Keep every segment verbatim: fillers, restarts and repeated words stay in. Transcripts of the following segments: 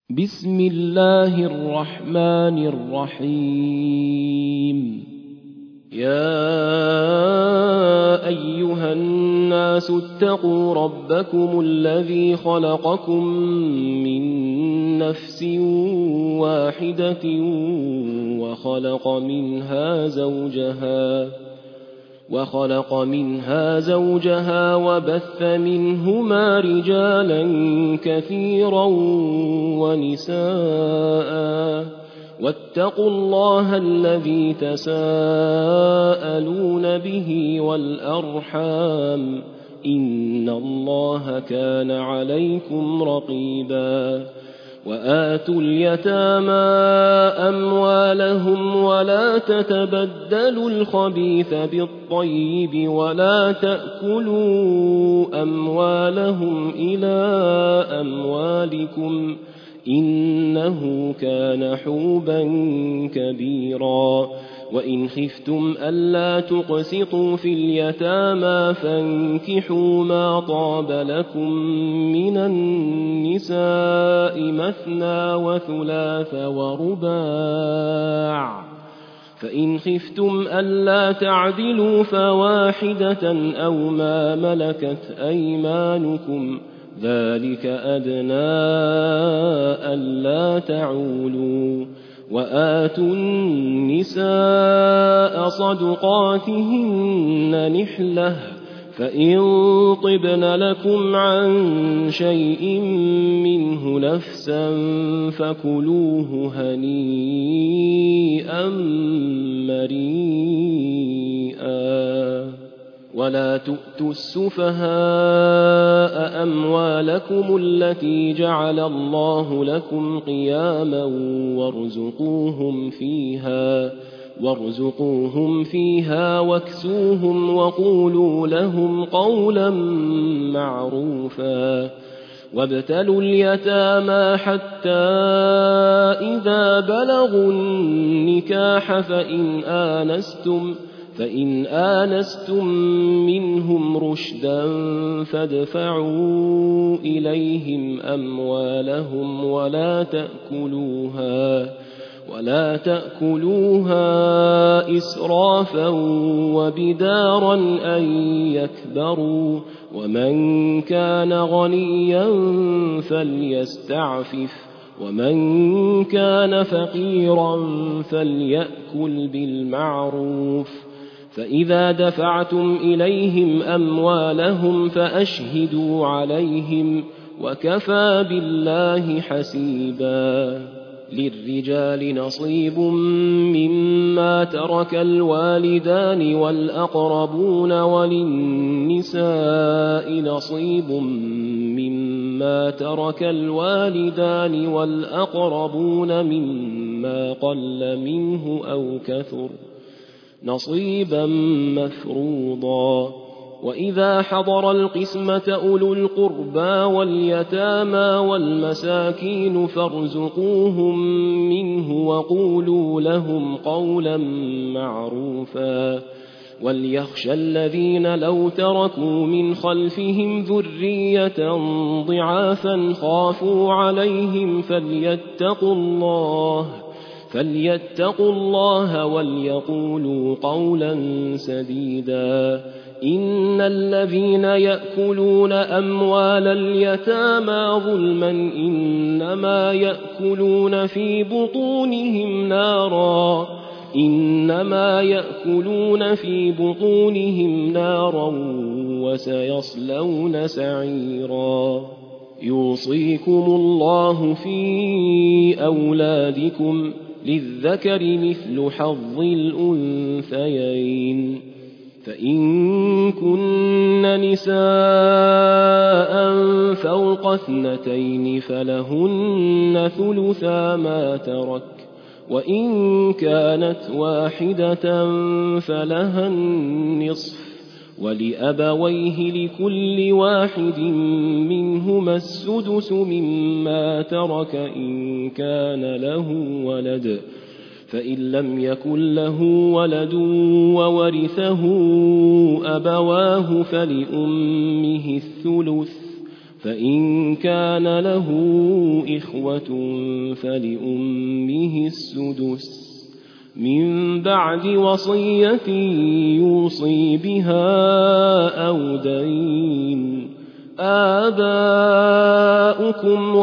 بسم الله الرحمن الرحيم. يا أيها الناس اتقوا ربكم الذي خلقكم من نفس واحدة وخلق منها زوجها وخلق منها زوجها وبث منهما رجالا كثيرا ونساء واتقوا الله الذي تساءلون به والأرحام إن الله كان عليكم رقيبا. وآتوا اليتامى أموالهم ولا تتبدلوا الخبيث بالطيب ولا تأكلوا أموالهم إلى أموالكم إنه كان حوبا كبيرا. وإن خفتم ألا تقسطوا في اليتامى فانكحوا ما طاب لكم من النساء مثنى وثلاث ورباع، فإن خفتم ألا تعدلوا فواحدة أو ما ملكت أيمانكم ذلك أدنى ألا تعولوا. وآتوا النساء صدقاتهن نحلة فإن طبن لكم عن شيء منه نفسا فكلوه هنيئا مريئا. ولا تؤتوا السفهاء أموالكم التي جعل الله لكم قياما وارزقوهم فيها وارزقوهم فيها واكسوهم وقولوا لهم قولا معروفا. وابتلوا اليتامى حتى إذا بلغوا النكاح فإن آنستم فإن آنستم منهم رشدا فادفعوا إليهم أموالهم ولا تأكلوها ولا تأكلوها إسرافا وبدارا أن يكبروا. ومن كان غنيا فليستعفف ومن كان فقيرا فليأكل بالمعروف. فإذا دفعتم إليهم أموالهم فأشهدوا عليهم وكفى بالله حسيبا. للرجال نصيب مما ترك الوالدان والأقربون وللنساء نصيب مما ترك الوالدان والأقربون مما قل منه أو كثر نصيبا مفروضا. وإذا حضر القسمة أولو القربى واليتامى والمساكين فارزقوهم منه وقولوا لهم قولا معروفا. وليخشى الذين لو تركوا من خلفهم ذرية ضعافا خافوا عليهم فليتقوا الله فليتقوا الله وليقولوا قولا سديدا. إن الذين يأكلون أموال اليتامى ظلما إنما يأكلون في بطونهم نارا إنما يأكلون في بطونهم نارا وسيصلون سعيرا. يوصيكم الله في أولادكم للذكر مثل حظ الأنثيين. فإن كن نساء فوق اثنتين فلهن ثلثا ما ترك وإن كانت واحدة فلها النصف ولأبويه لكل واحد منهما السدس مما ترك إن كان له ولد فإن لم يكن له ولد وورثه أبواه فلأمه الثلث فإن كان له إخوة فلأمه السدس من بعد وصية يوصي بها أو دين. آباؤكم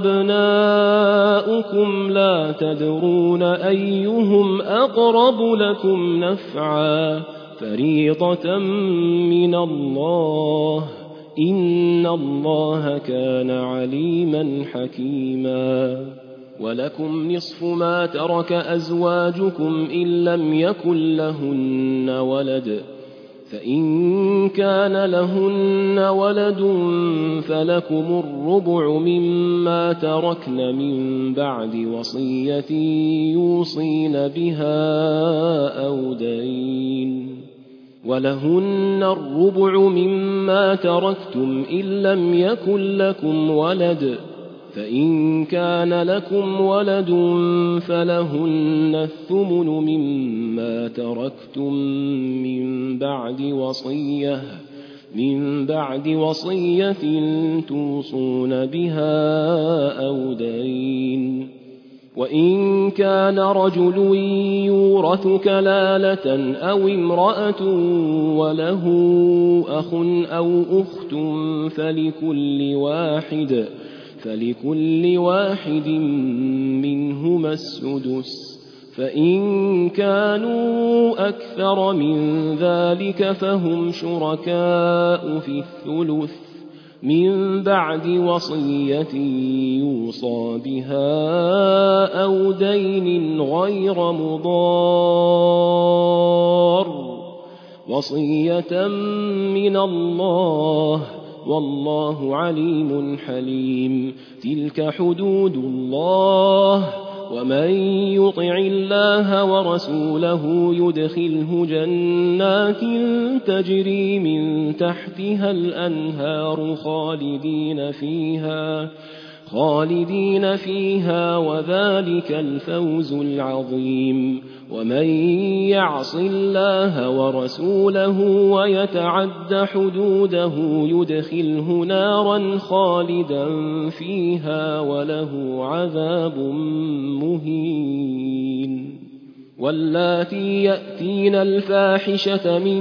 وأبناؤكم لا تدرون أيهم أقرب لكم نفعا فريضة من الله إن الله كان عليما حكيما. ولكم نصف ما ترك أزواجكم إن لم يكن لهن ولد فإن كان لهن ولد فلكم الربع مما تركن من بعد وصية يوصين بها أو دين. ولهن الربع مما تركتم إن لم يكن لكم ولد فإن كان لكم ولد فلهن الثمن مما تركتم من بعد وصية من بعد وصية توصون بها أو دين. وإن كان رجل يورث كلالة أو امرأة وله أخ أو أخت فلكل واحد فلكل واحد منهما السدس فإن كانوا أكثر من ذلك فهم شركاء في الثلث من بعد وصية يوصى بها أو دين غير مضار وصية من الله والله عليم حليم. تلك حدود الله ومن يطع الله ورسوله يدخله جنات تجري من تحتها الأنهار خالدين فيها خالدين فيها وذلك الفوز العظيم. ومن يعص الله ورسوله ويتعد حدوده يدخله نارا خالدا فيها وله عذاب مهين. واللاتي يأتين الفاحشة من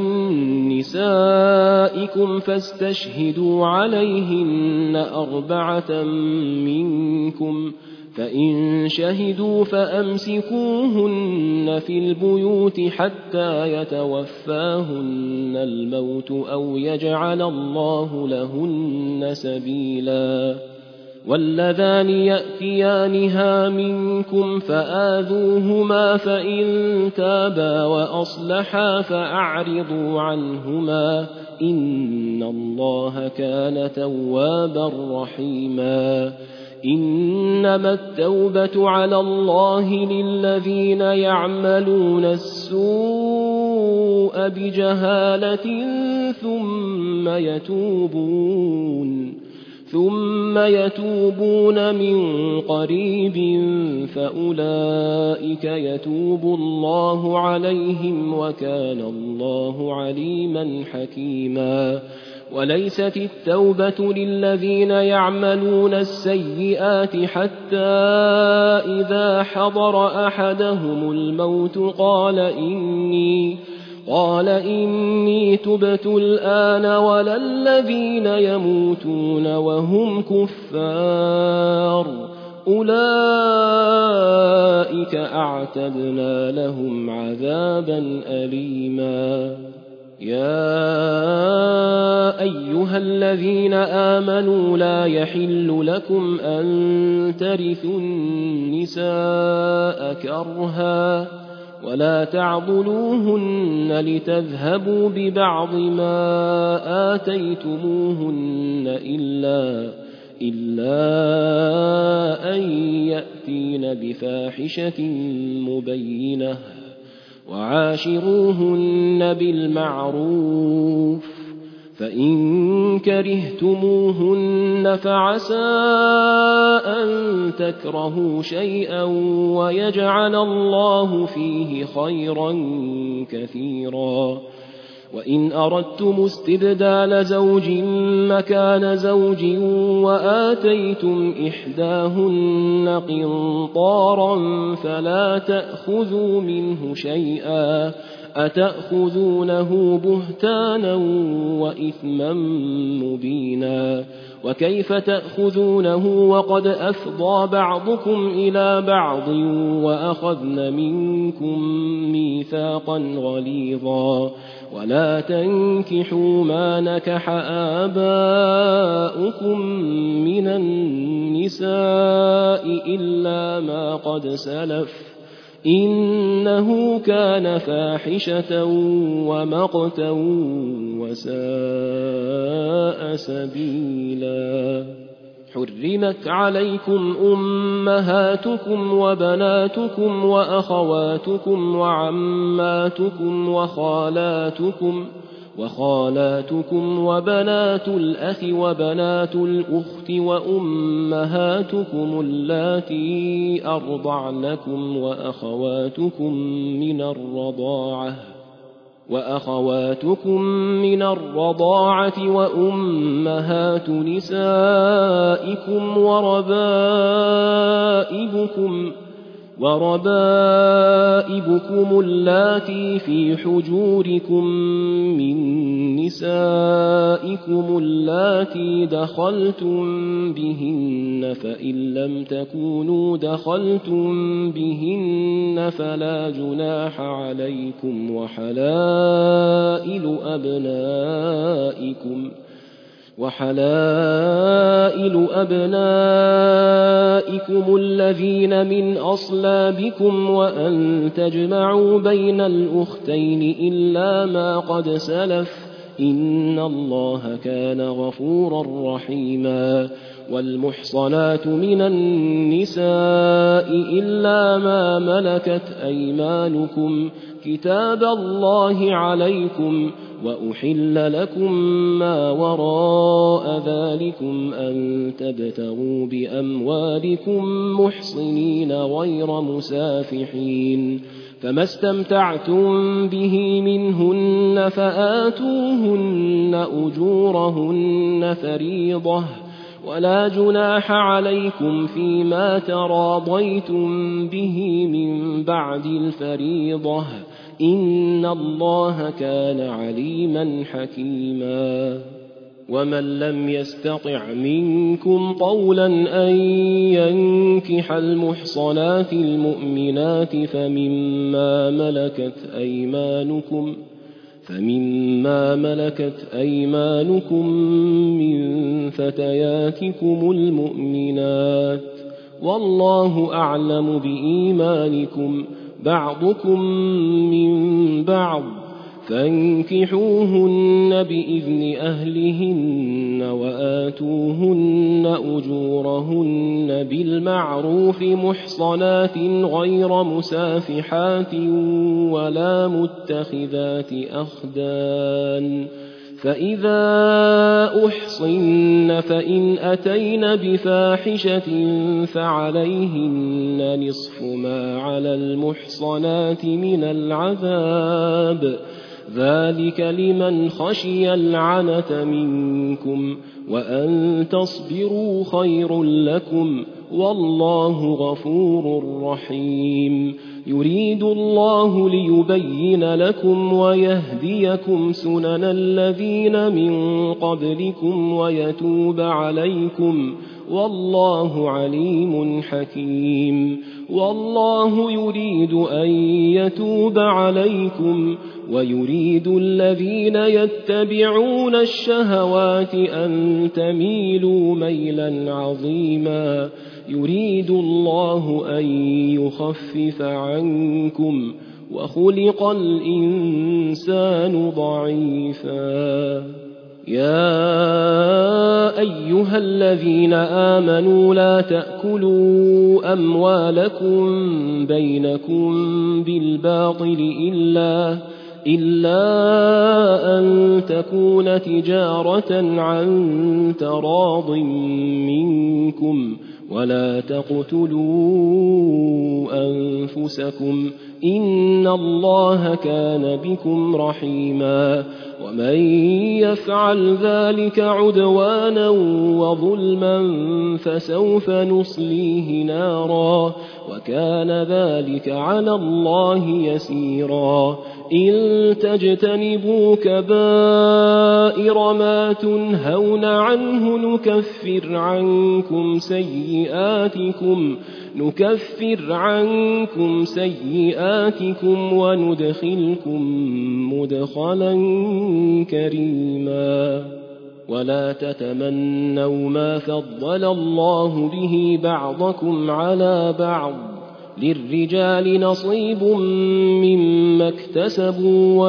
نسائكم فاستشهدوا عليهن أربعة منكم فإن شهدوا فأمسكوهن في البيوت حتى يتوفاهن الموت أو يجعل الله لهن سبيلا. واللذان يأتيانها منكم فآذوهما فإن تابا وأصلحا فأعرضوا عنهما إن الله كان توابا رحيما. إنما التوبة على الله للذين يعملون السوء بجهالة ثم يتوبون ثم يتوبون من قريب فأولئك يتوب الله عليهم وكان الله عليما حكيما. وليست التوبة للذين يعملون السيئات حتى إذا حضر أحدهم الموت قال إني قال إني تبت الآن ولا الذين يموتون وهم كفار أولئك أعتدنا لهم عذابا أليما. يا أيها الذين آمنوا لا يحل لكم أن ترثوا النساء كرها ولا تعضلوهن لتذهبوا ببعض ما آتيتموهن إلا, إلا أن يأتين بفاحشة مبينة وعاشروهن بالمعروف فإن كرهتموهن فعسى أن تكرهوا شيئا ويجعل الله فيه خيرا كثيرا. وإن أردتم استبدال زوج مكان زوج وآتيتم إحداهن قنطارا فلا تأخذوا منه شيئا أتأخذونه بهتانا وإثما مبينا وكيف تأخذونه وقد أفضى بعضكم إلى بعض وأخذن منكم ميثاقا غليظا ولا تنكحوا ما نكح آباؤكم من النساء إلا ما قد سلف إنه كان فاحشة ومقتا وساء سبيلا حرمت عليكم أمهاتكم وبناتكم وأخواتكم وعماتكم وخالاتكم وخالاتكم وبنات الأخ وبنات الأخت وأمهاتكم اللاتي أرضعنكم وأخواتكم من الرضاعة وأخواتكم من الرضاعة وأمهات نسائكم وربائبكم وربائبكم اللاتي في حجوركم من نسائكم اللاتي دخلتم بهن فإن لم تكونوا دخلتم بهن فلا جناح عليكم وحلائل أبنائكم وحلائل أبنائكم الذين من أصلابكم وأن تجمعوا بين الأختين إلا ما قد سلف إن الله كان غفورا رحيما والمحصنات من النساء إلا ما ملكت أيمانكم كتاب الله عليكم وأحل لكم ما وراء ذلكم أن تبتغوا بأموالكم محصنين غير مسافحين فما استمتعتم به منهن فآتوهن أجورهن فريضة ولا جناح عليكم فيما تراضيتم به من بعد الفريضة إن الله كان عليما حكيما ومن لم يستطع منكم طولا أن ينكح المحصنات المؤمنات فمما ملكت أيمانكم فمما ملكت أيمانكم من فتياتكم المؤمنات والله أعلم بإيمانكم بعضكم من بعض فانكحوهن بإذن أهلهن وآتوهن أجورهن بالمعروف محصنات غير مسافحات ولا متخذات أخدان فإذا أحصن فإن أتين بفاحشة فعليهن نصف ما على المحصنات من العذاب ذلك لمن خشي العنة منكم وأن تصبروا خير لكم والله غفور رحيم يريد الله ليبين لكم ويهديكم سنن الذين من قبلكم ويتوب عليكم والله عليم حكيم والله يريد أن يتوب عليكم ويريد الذين يتبعون الشهوات أن تميلوا ميلا عظيما يريد الله أن يخفف عنكم وخلق الإنسان ضعيفا يا أيها الذين آمنوا لا تأكلوا أموالكم بينكم بالباطل إلا إلا أن تكون تجارة عن تراض منكم ولا تقتلوا أنفسكم إن الله كان بكم رحيما ومن يفعل ذلك عدوانا وظلما فسوف نصليه نارا وكان ذلك على الله يسيرا إن تجتنبوا كبائر ما تنهون عنه نكفر عنكم سيئاتكم نكفر عنكم سيئاتكم وندخلكم مدخلا كريما ولا تتمنوا ما فضل الله به بعضكم على بعض للرجال نصيب مما اكتسبوا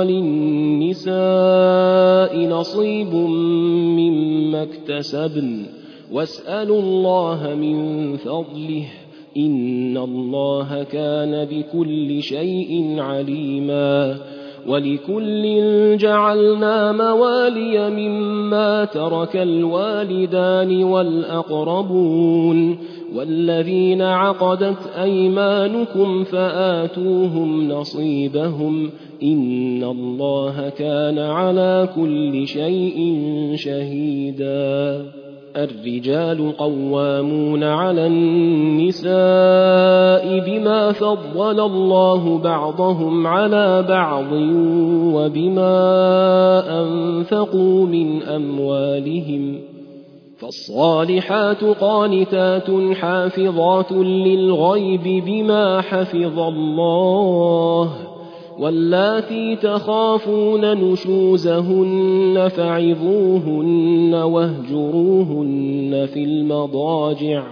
وللنساء نصيب مما اكتسبن واسألوا الله من فضله إن الله كان بكل شيء عليما ولكل جعلنا موالي مما ترك الوالدان والأقربون والذين عقدت أيمانكم فآتوهم نصيبهم إن الله كان على كل شيء شهيدا الرجال قوامون على النساء بما فضل الله بعضهم على بعض وبما أنفقوا من أموالهم فالصالحات قانتات حافظات للغيب بما حفظ الله واللاتي تخافون نشوزهن فعظوهن واهجروهن في المضاجع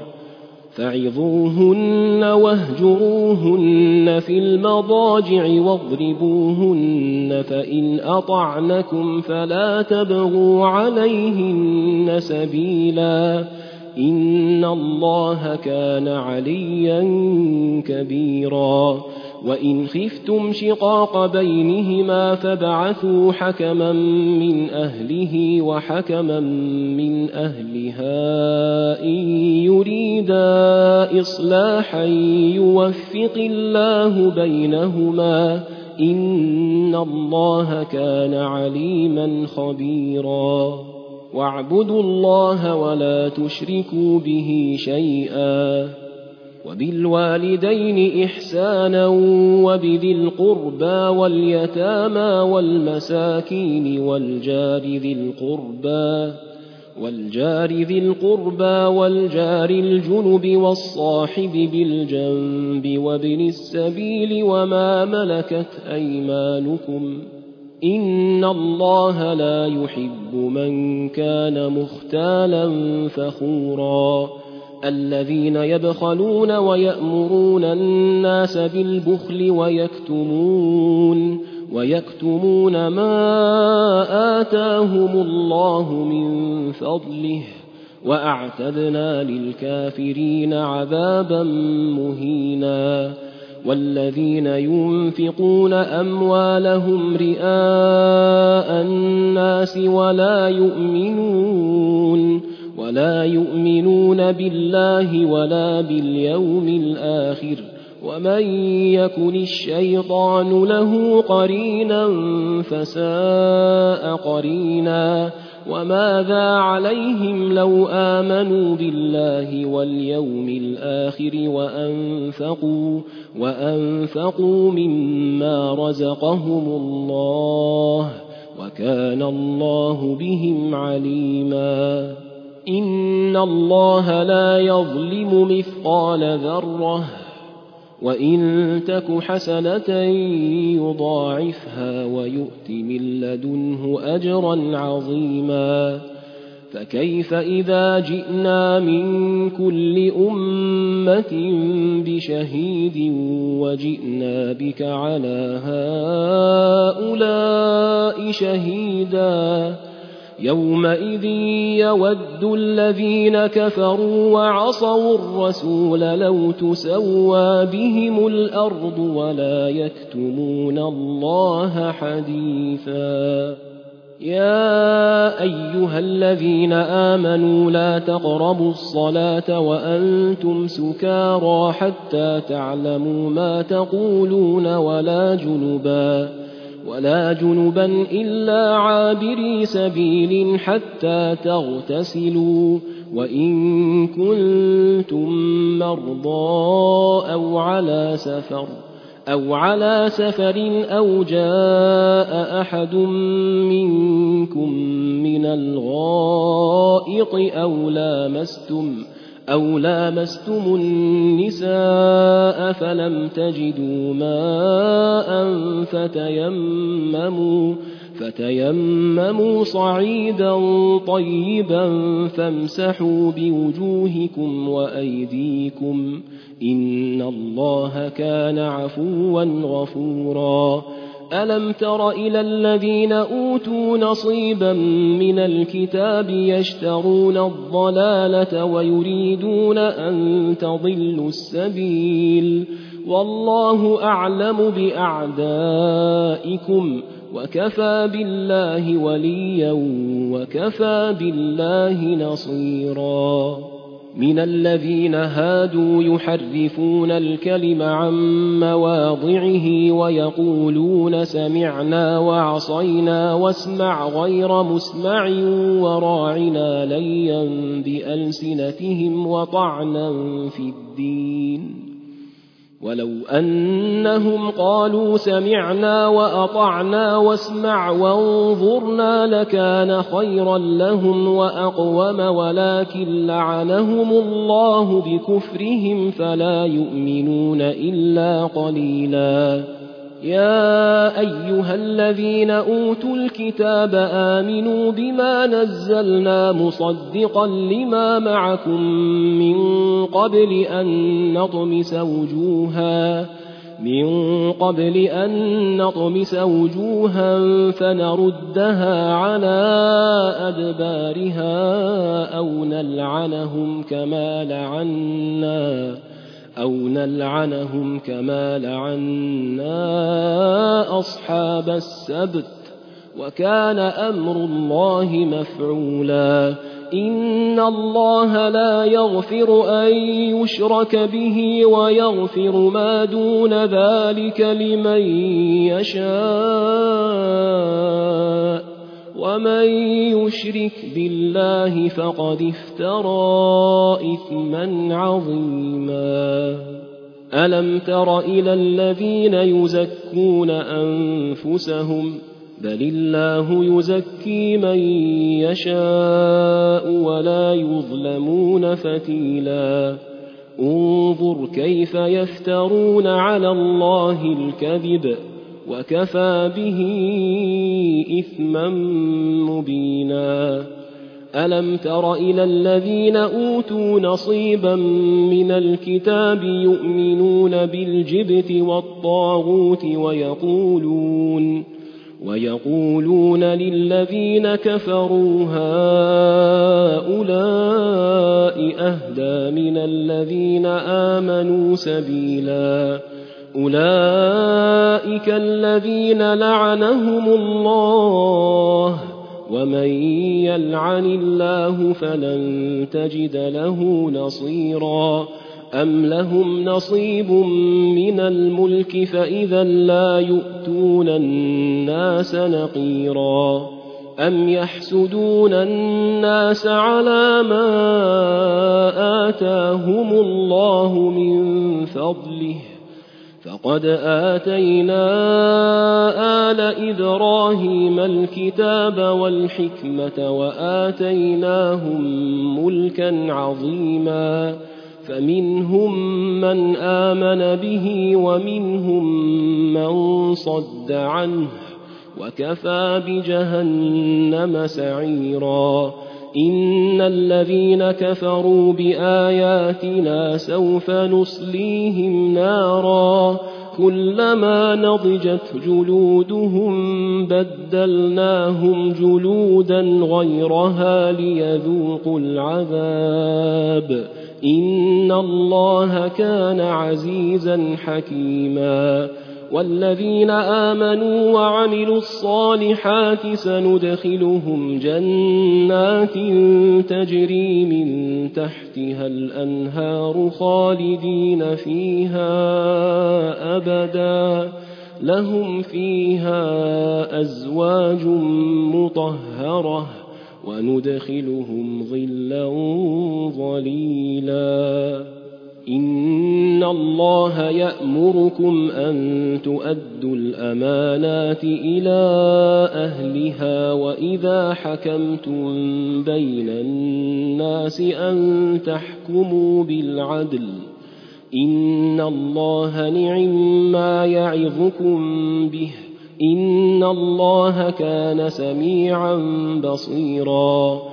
فعظوهن واهجروهن في المضاجع واضربوهن فإن أطعنكم فلا تبغوا عليهن سبيلا إن الله كان عليا كبيرا وإن خفتم شقاق بينهما فابعثوا حكما من أهله وحكما من أهلها إن يريدا إصلاحا يوفق الله بينهما إن الله كان عليما خبيرا واعبدوا الله ولا تشركوا به شيئا وبالوالدين إحسانا وبذي القربى واليتامى والمساكين والجار ذي القربى والجار ذي القربى والجار الجنب والصاحب بالجنب وابن السبيل وما ملكت أيمانكم إن الله لا يحب من كان مختالا فخورا الذين يبخلون ويأمرون الناس بالبخل ويكتمون ويكتمون ما آتاهم الله من فضله وأعتدنا للكافرين عذابا مهينا والذين ينفقون أموالهم رئاء الناس ولا يؤمنون ولا يؤمنون بالله ولا باليوم الآخر ومن يكن الشيطان له قرينا فساء قرينا وماذا عليهم لو آمنوا بالله واليوم الآخر وأنفقوا, وأنفقوا مما رزقهم الله وكان الله بهم عليما إن الله لا يظلم مثقال ذرة وإن تك حسنة يضاعفها ويؤت من لدنه أجرا عظيما فكيف إذا جئنا من كل أمة بشهيد وجئنا بك على هؤلاء شهيدا يومئذ يود الذين كفروا وعصوا الرسول لو تسوى بهم الأرض ولا يكتمون الله حديثا يا أيها الذين آمنوا لا تقربوا الصلاة وأنتم سكارى حتى تعلموا ما تقولون ولا جنبا ولا جنبا إلا عابري سبيل حتى تغتسلوا وإن كنتم مرضى أو على سفر أو على سفر أو جاء أحد منكم من الغائط أو لامستم أو لامستم النساء فلم تجدوا ماء فتيمموا فتيمموا صعيدا طيبا فامسحوا بوجوهكم وأيديكم إن الله كان عفوا غفورا ألم تر إلى الذين أوتوا نصيبا من الكتاب يشترون الضلالة ويريدون أن تضلوا السبيل والله أعلم بأعدائكم وكفى بالله وليا وكفى بالله نصيرا من الذين هادوا يحرفون الكلم عن مواضعه ويقولون سمعنا وعصينا واسمع غير مسمع وراعنا ليا بألسنتهم وطعنا في الدين ولو أنهم قالوا سمعنا وأطعنا واسمع وانظرنا لكان خيرا لهم وأقوم ولكن لعنهم الله بكفرهم فلا يؤمنون إلا قليلا يا أيها الذين أوتوا الكتاب آمنوا بما نزلنا مصدقا لما معكم من قبل أن نطمس وجوها من قبل أن نطمس وجوها فنردها على أدبارها أو نلعنهم كما لعنا أو نلعنهم كما لعنا أصحاب السبت وكان أمر الله مفعولا إن الله لا يغفر أن يشرك به ويغفر ما دون ذلك لمن يشاء ومن يشرك بالله فقد افترى إثما عظيما ألم تر إلى الذين يزكون أنفسهم بل الله يزكي من يشاء ولا يظلمون فتيلا انظر كيف يفترون على الله الكذب وكفى به إثما مبينا ألم تر إلى الذين أوتوا نصيبا من الكتاب يؤمنون بالجبت والطاغوت ويقولون ويقولون للذين كفروا هؤلاء أهدى من الذين آمنوا سبيلا أولئك الذين لعنهم الله ومن يلعن الله فلن تجد له نصيرا أم لهم نصيب من الملك فإذا لا يؤتون الناس نقيرا أم يحسدون الناس على ما آتاهم الله من فضله فقد آتينا آل إبراهيم الكتاب والحكمة وآتيناهم ملكا عظيما فمنهم من آمن به ومنهم من صد عنه وكفى بجهنم سعيرا إن الذين كفروا بآياتنا سوف نصليهم نارا كلما نضجت جلودهم بدلناهم جلودا غيرها ليذوقوا العذاب إن الله كان عزيزا حكيما والذين آمنوا وعملوا الصالحات سندخلهم جنات تجري من تحتها الأنهار خالدين فيها أبدا لهم فيها أزواج مطهرة وندخلهم ظلا ظليلا إن الله يأمركم أن تؤدوا الأمانات إلى أهلها وإذا حكمتم بين الناس أن تحكموا بالعدل إن الله نعم ما يعظكم به إن الله كان سميعا بصيرا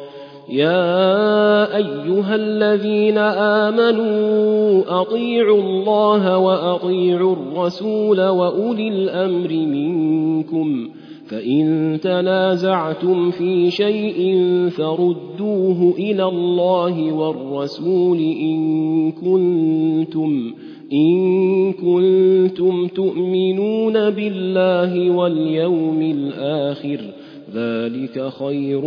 يا أيها الذين آمنوا أطيعوا الله وأطيعوا الرسول وأولي الأمر منكم فإن تنازعتم في شيء فردوه إلى الله والرسول إن كنتم إن كنتم تؤمنون بالله واليوم الآخر ذلك خير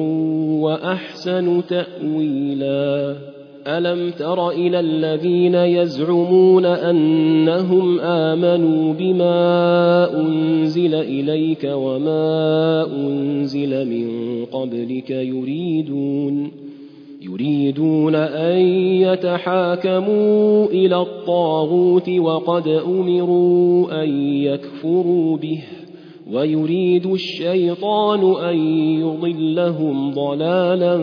وأحسن تأويلا ألم تر إلى الذين يزعمون أنهم آمنوا بما أنزل إليك وما أنزل من قبلك يريدون يريدون أن يتحاكموا إلى الطاغوت وقد أمروا أن يكفروا به ويريد الشيطان أن يضلهم ضلالا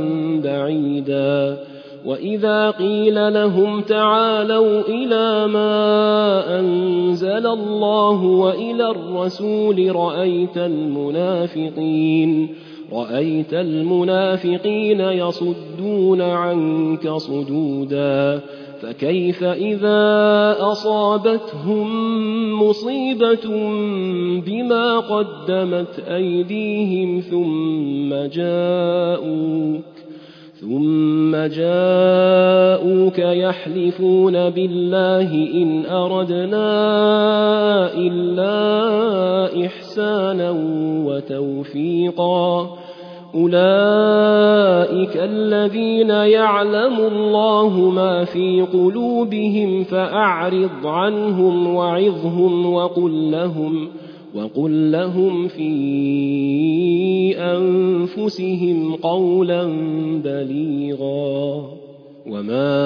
بعيدا وإذا قيل لهم تعالوا إلى ما أنزل الله وإلى الرسول رأيت المنافقين رأيت المنافقين يصدون عنك صدودا فكيف إذا أصابتهم مصيبة بما قدمت أيديهم ثم جاءوك ثم جاءوك يحلفون بالله إن أردنا إلا إحسانا وتوفيقا أولئك الذين يعلم الله ما في قلوبهم فأعرض عنهم وعظهم وقل لهم وقل لهم في أنفسهم قولا بليغا وما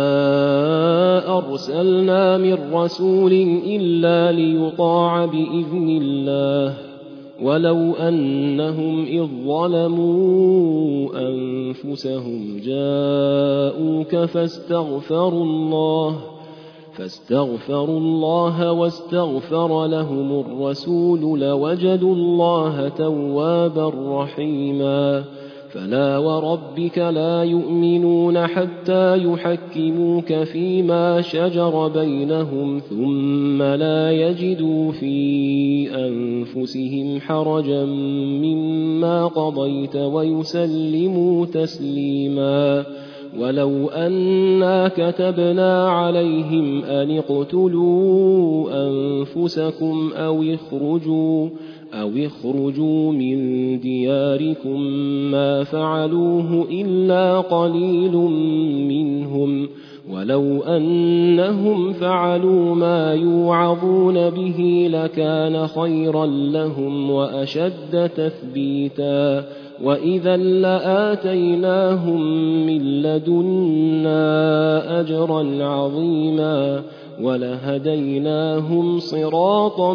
أرسلنا من رسول إلا ليطاع بإذن الله ولو أنهم إذ ظلموا أنفسهم جاءوك فاستغفروا الله فاستغفروا الله واستغفر لهم الرسول لوجدوا الله توابا رحيما فلا وربك لا يؤمنون حتى يحكموك فيما شجر بينهم ثم لا يجدوا في أنفسهم حرجا مما قضيت ويسلموا تسليما ولو أنا كتبنا عليهم أن اقتلوا أنفسكم أو اخرجوا أو اخرجوا من دياركم ما فعلوه إلا قليل منهم ولو أنهم فعلوا ما يوعظون به لكان خيرا لهم وأشد تثبيتا وإذا لآتيناهم من لدنا أجرا عظيما ولهديناهم صراطا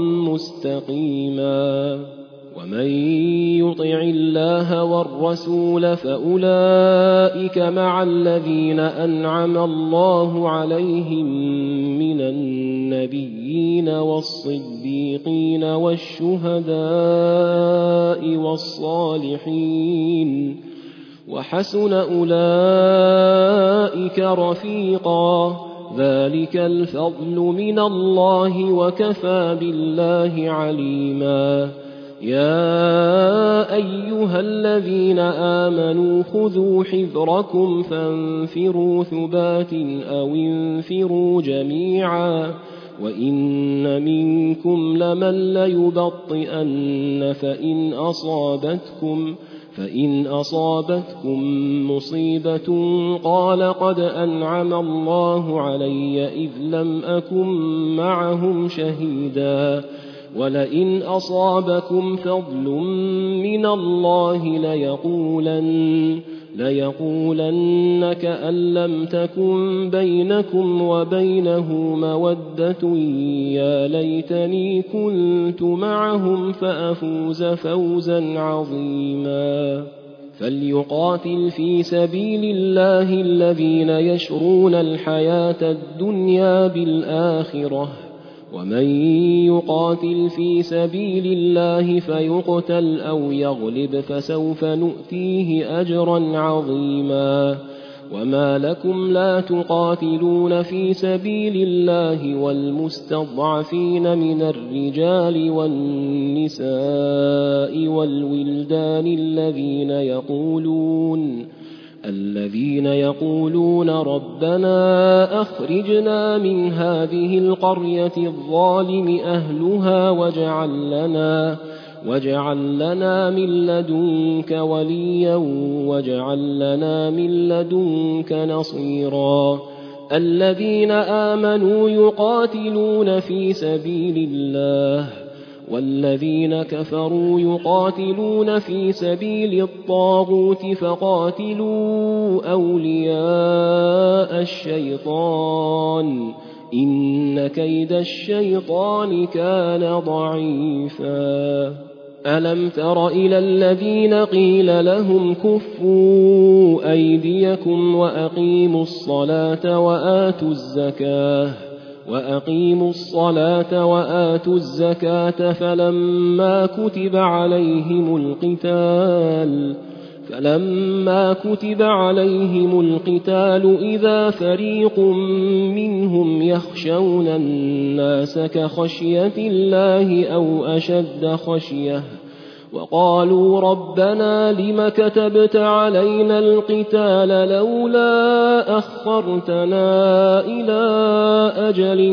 مستقيما ومن يطع الله والرسول فأولئك مع الذين أنعم الله عليهم من النبيين والصديقين والشهداء والصالحين وحسن أولئك رفيقا ذلك الفضل من الله وكفى بالله عليما يا أيها الذين آمنوا خذوا حذركم فانفروا ثبات أو انفروا جميعا وإن منكم لمن ليبطئن فإن أصابتكم فإن أصابتكم مصيبة قال قد أنعم الله علي إذ لم أكن معهم شهيدا ولئن أصابكم فضل من الله ليقولن ليقولن كأن لم تكن بينكم وبينه مودة يا ليتني كنت معهم فأفوز فوزا عظيما فليقاتل في سبيل الله الذين يشرون الحياة الدنيا بالآخرة ومن يقاتل في سبيل الله فيقتل أو يغلب فسوف نؤتيه أجرا عظيما وما لكم لا تقاتلون في سبيل الله والمستضعفين من الرجال والنساء والولدان الذين يقولون الذين يقولون ربنا أخرجنا من هذه القرية الظالم أهلها واجعل لنا واجعل لنا من لدنك وليا واجعل لنا من لدنك نصيرا الذين آمنوا يقاتلون في سبيل الله والذين كفروا يقاتلون في سبيل الطاغوت فقاتلوا أولياء الشيطان إن كيد الشيطان كان ضعيفا ألم تر إلى الذين قيل لهم كفوا أيديكم وأقيموا الصلاة وآتوا الزكاة وأقيموا الصلاة وآتوا الزكاة فلما كتب عليهم القتال فلما كتب عليهم القتال إذا فريق منهم يخشون الناس كخشية الله أو أشد خشية وقالوا ربنا لم كتبت علينا القتال لولا أخرتنا إلى أجل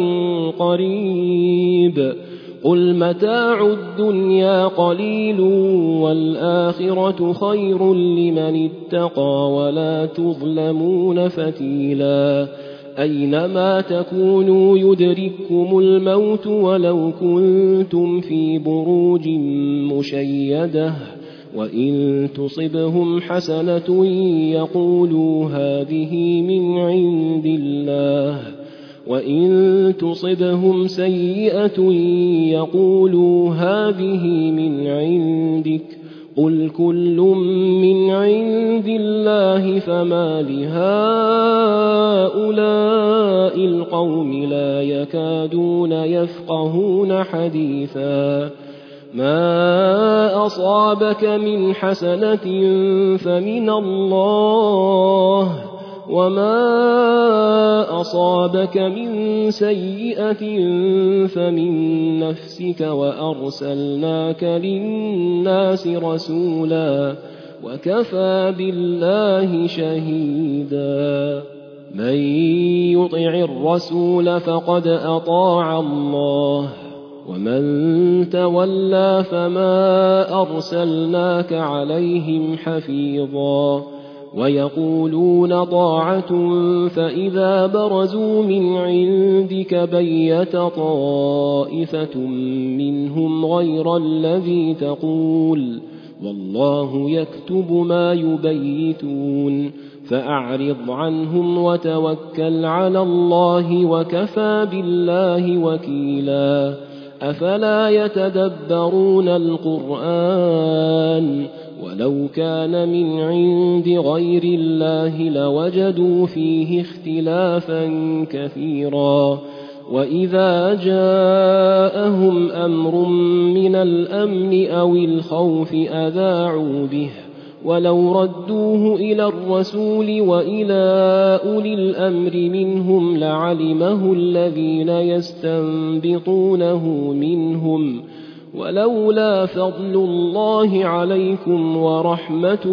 قريب قل متاع الدنيا قليل والآخرة خير لمن اتقى ولا تظلمون فتيلا أينما تكونوا يدرككم الموت ولو كنتم في بروج مشيدة وإن تصبهم حسنة يقولوا هذه من عند الله وإن تصبهم سيئة يقولوا هذه من عندك قل كل من عند الله فما لهؤلاء القوم لا يكادون يفقهون حديثا ما أصابك من حسنة فمن الله وما أصابك من سيئة فمن نفسك وأرسلناك للناس رسولا وكفى بالله شهيدا من يطع الرسول فقد أطاع الله ومن تولى فما أرسلناك عليهم حفيظا ويقولون طاعة فإذا برزوا من عندك بيت طائفة منهم غير الذي تقول والله يكتب ما يبيتون فأعرض عنهم وتوكل على الله وكفى بالله وكيلا أفلا يتدبرون القرآن ولو كان من عند غير الله لوجدوا فيه اختلافا كثيرا وإذا جاءهم أمر من الأمن أو الخوف أذاعوا به ولو ردوه إلى الرسول وإلى أولي الأمر منهم لعلمه الذين يستنبطونه منهم ولولا فضل الله عليكم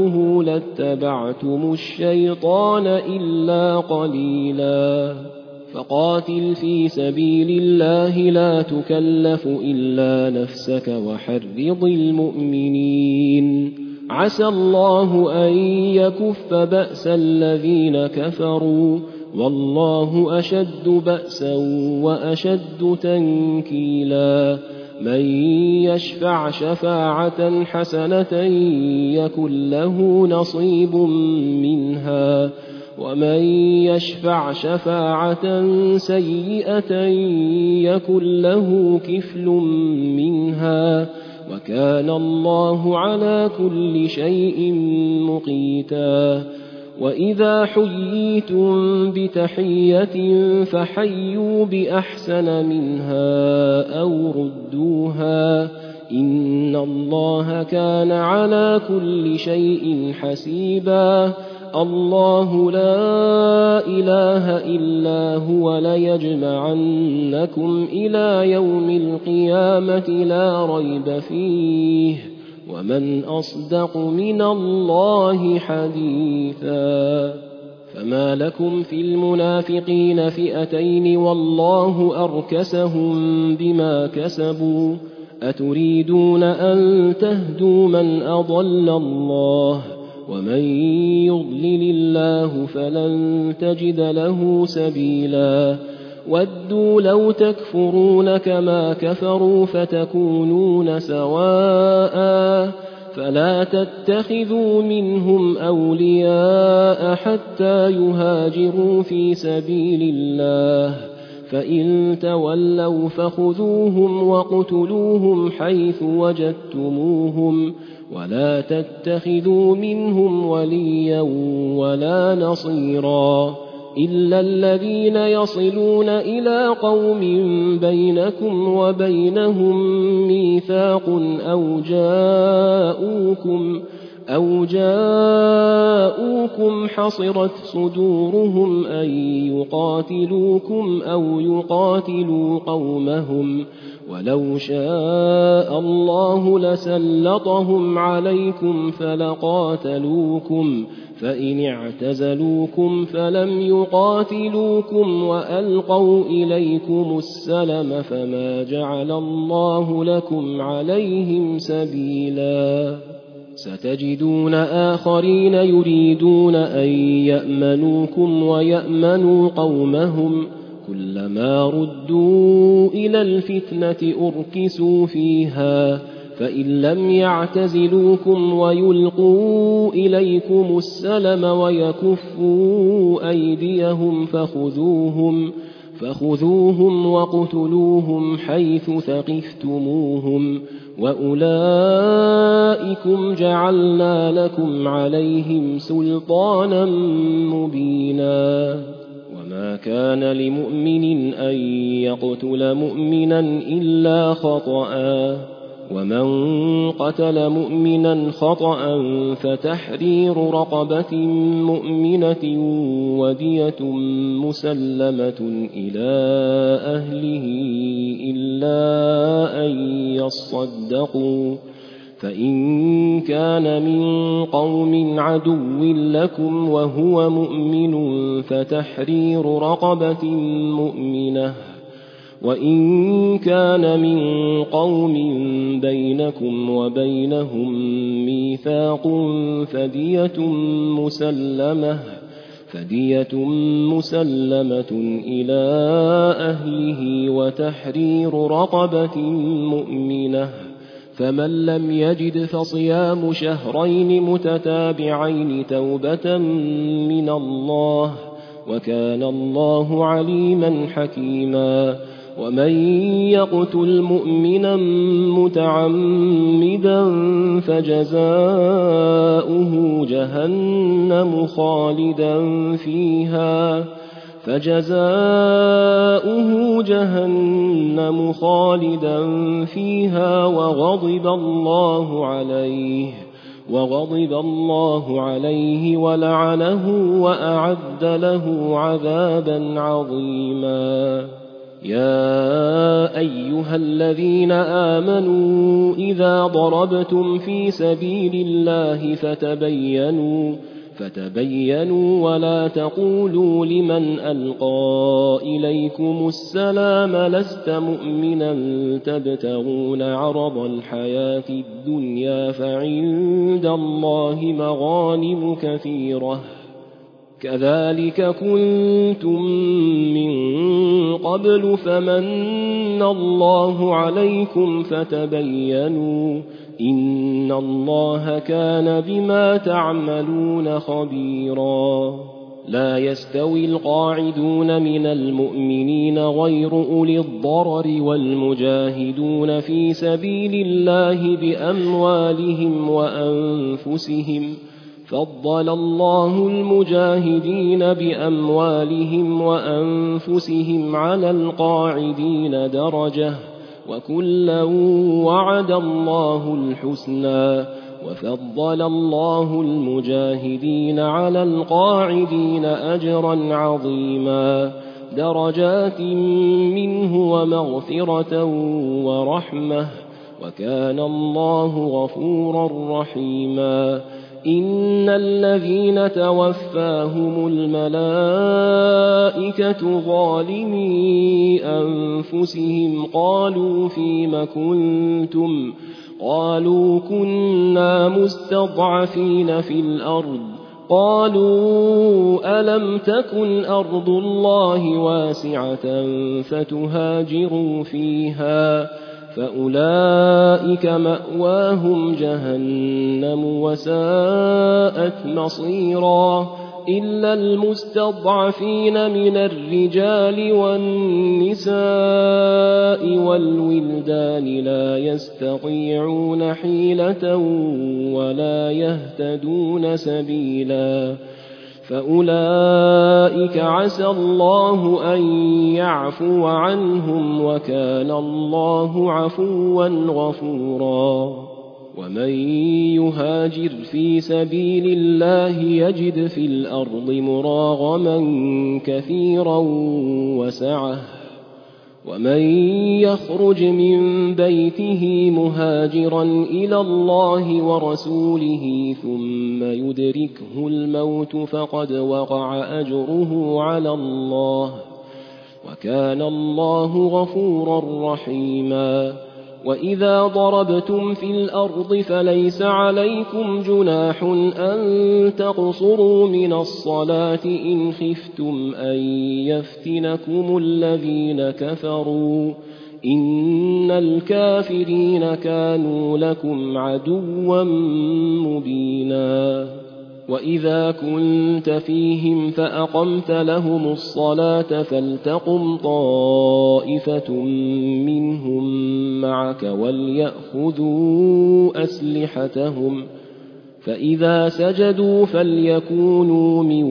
ورحمته لاتبعتم الشيطان إلا قليلا فقاتل في سبيل الله لا تكلف إلا نفسك وحرض المؤمنين عسى الله أن يكف بأس الذين كفروا والله أشد بأسا وأشد تنكيلا من يشفع شفاعة حسنة يكن له نصيب منها ومن يشفع شفاعة سيئة يكن له كفل منها وكان الله على كل شيء مقيتا وإذا حييتم بتحية فحيوا بأحسن منها أو ردوها إن الله كان على كل شيء حسيبا الله لا إله إلا هو ليجمعنكم إلى يوم القيامة لا ريب فيه ومن أصدق من الله حديثا فما لكم في المنافقين فئتين والله أركسهم بما كسبوا أتريدون أن تهدوا من أضل الله ومن يضلل الله فلن تجد له سبيلا ودوا لو تكفرون كما كفروا فتكونون سواء فلا تتخذوا منهم أولياء حتى يهاجروا في سبيل الله فإن تولوا فخذوهم وقتلوهم حيث وجدتموهم ولا تتخذوا منهم وليا ولا نصيرا إلا الذين يصلون إلى قوم بينكم وبينهم ميثاق أو جاءوكم أو جاءوكم حصرت صدورهم أن يقاتلوكم أو يقاتلوا قومهم ولو شاء الله لسلطهم عليكم فلقاتلوكم فإن اعتزلوكم فلم يقاتلوكم وألقوا إليكم السلم فما جعل الله لكم عليهم سبيلا ستجدون آخرين يريدون أن يأمنوكم ويأمنوا قومهم كلما ردوا إلى الفتنة أركسوا فيها فإن لم يعتزلوكم ويلقوا إليكم السلم ويكفوا أيديهم فخذوهم فخذوهم وقتلوهم حيث ثقفتموهم وأولئكم جعلنا لكم عليهم سلطانا مبينا وما كان لمؤمن أن يقتل مؤمنا إلا خطأ ومن قتل مؤمنا خطأ فتحرير رقبة مؤمنة ودية مسلمة إلى أهله إلا أن يصدقوا فإن كان من قوم عدو لكم وهو مؤمن فتحرير رقبة مؤمنة وإن كان من قوم بينكم وبينهم ميثاق فدية مسلمة فدية مسلمة إلى أهله وتحرير رقبة مؤمنة فمن لم يجد فصيام شهرين متتابعين توبة من الله وكان الله عليما حكيما ومن يقتل مؤمنا متعمدا فجزاؤه جهنم خالدا فيها فجزاؤه جهنم خالدا فيها وغضب الله عليه وغضب الله عليه ولعنه وأعد له عذابا عظيما يا أيها الذين آمنوا إذا ضربتم في سبيل الله فتبينوا فتبينوا ولا تقولوا لمن ألقى إليكم السلام لست مؤمنا تبتغون عرض الحياة الدنيا فعند الله مغانم كثيرة كذلك كنتم من قبل فمن الله عليكم فتبينوا إن الله كان بما تعملون خبيرا. لا يستوي القاعدون من المؤمنين غير أولي الضرر والمجاهدون في سبيل الله بأموالهم وأنفسهم فضل الله المجاهدين بأموالهم وأنفسهم على القاعدين درجة وكلا وعد الله الحسنى وفضل الله المجاهدين على القاعدين أجرا عظيما درجات منه ومغفرة ورحمة وكان الله غفورا رحيما. إن الذين توفاهم الملائكة ظالمي أنفسهم قالوا فيم كنتم قالوا كنا مستضعفين في الأرض قالوا ألم تكن أرض الله واسعة فتهاجروا فيها فأولئك مأواهم جهنم وساءت مصيرا إلا المستضعفين من الرجال والنساء والولدان لا يستطيعون حيلة ولا يهتدون سبيلا فأولئك عسى الله أن يعفو عنهم وكان الله عفوا غفورا. ومن يهاجر في سبيل الله يجد في الأرض مراغما كثيرا وسعة ومن يخرج من بيته مهاجرا إلى الله ورسوله ثم يدركه الموت فقد وقع أجره على الله وكان الله غفورا رحيما. وإذا ضربتم في الأرض فليس عليكم جناح أن تقصروا من الصلاة إن خفتم أن يفتنكم الذين كفروا إن الكافرين كانوا لكم عدوا مبينا. وإذا كنت فيهم فأقمت لهم الصلاة فلتقم طائفة منهم معك وليأخذوا أسلحتهم فإذا سجدوا فليكونوا من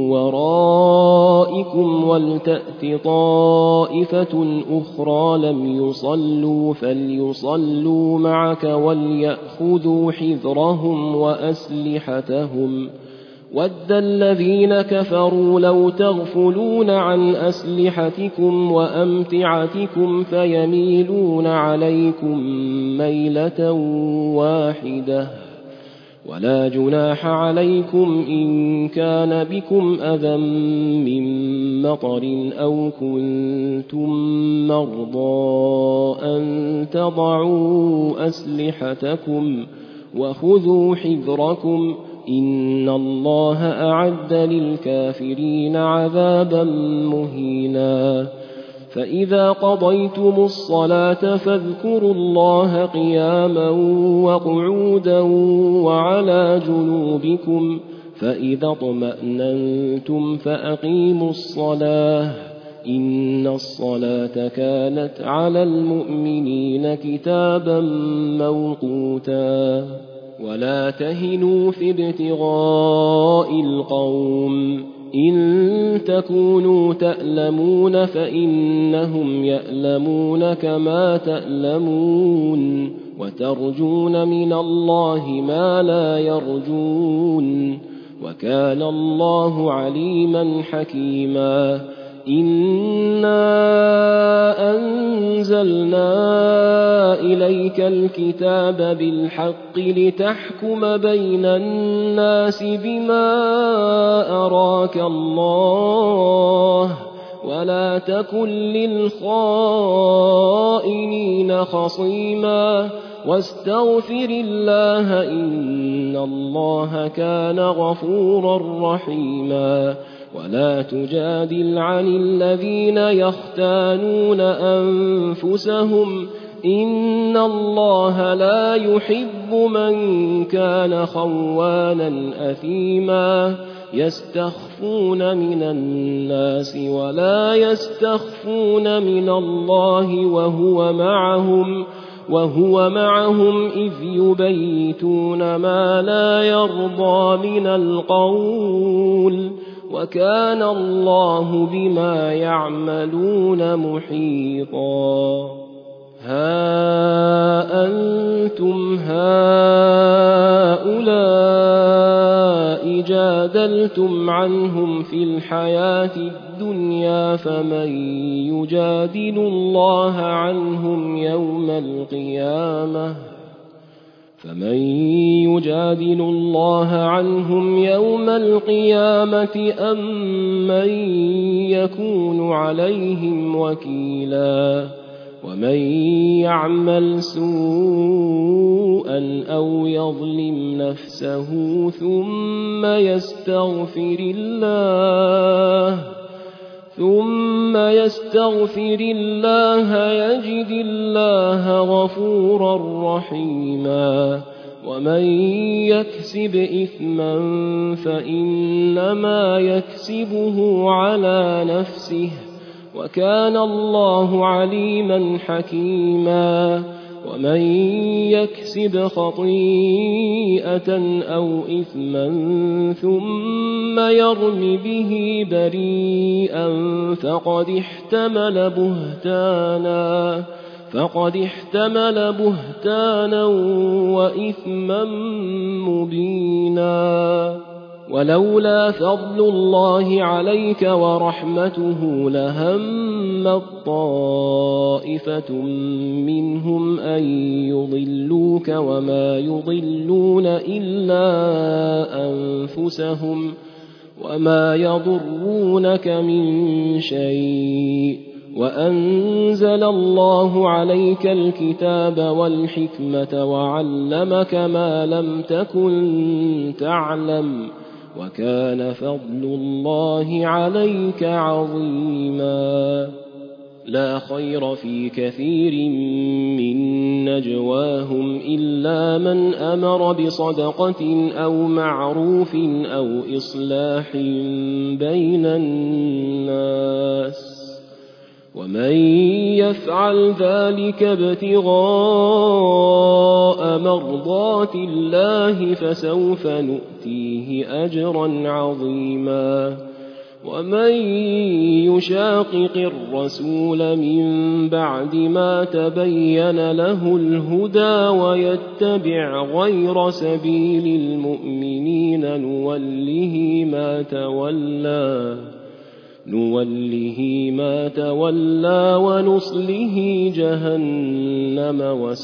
ورائكم ولتأت طائفة أخرى لم يصلوا فليصلوا معك وليأخذوا حذرهم وأسلحتهم ود الذين كفروا لو تغفلون عن أسلحتكم وأمتعتكم فيميلون عليكم ميلة واحدة ولا جناح عليكم إن كان بكم أذى من مطر أو كنتم مرضى أن تضعوا أسلحتكم وخذوا حذركم إن الله أعد للكافرين عذابا مهينا. فإذا قضيتم الصلاة فاذكروا الله قياما وقعودا وعلى جنوبكم فإذا اطمأننتم فأقيموا الصلاة إن الصلاة كانت على المؤمنين كتابا موقوتا. ولا تهنوا في ابتغاء القوم إن تكونوا تألمون فإنهم يألمون كما تألمون وترجون من الله ما لا يرجون وكان الله عليما حكيما. إنا أنزلنا إليك الكتاب بالحق لتحكم بين الناس بما أراك الله ولا تكن للخائنين خصيما واستغفر الله إن الله كان غفورا رحيما ولا تجادل عن الذين يختانون أنفسهم إن الله لا يحب من كان خوانا أثيما يستخفون من الناس ولا يستخفون من الله وهو معهم وهو معهم إذ يبيتون ما لا يرضى من القول وكان الله بما يعملون محيطا ها أنتم هؤلاء جادلتم عنهم في الحياة الدنيا فمن يجادل الله عنهم يوم القيامة فمن يجادل الله عنهم يوم القيامة أم من يكون عليهم وكيلا ومن يعمل سوءا أو يظلم نفسه ثم يستغفر الله ثم يستغفر الله يجد الله غفورا رحيما ومن يكسب إثما فإنما يكسبه على نفسه وكان الله عليما حكيما ومن يكسب خطيئة أو إثما ثم يرم به بريئا فقد احتمل بهتانا فقد احتمل بهتانا وإثما مبينا ولولا فضل الله عليك ورحمته لهمت طائفة منهم أن يضلوك وما يضلون إلا أنفسهم وما يضرونك من شيء وأنزل الله عليك الكتاب والحكمة وعلمك ما لم تكن تعلم وكان فضل الله عليك عظيما لا خير في كثير من نجواهم إلا من أمر بصدقة أو معروف أو إصلاح بين الناس ومن يفعل ذلك ابتغاء مرضات الله فسوف نؤتيه أجرا عظيما ومن يشاقق الرسول من بعد ما تبين له الهدى ويتبع غير سبيل المؤمنين نوله ما تولى نوله ما تولى ونصله جهنم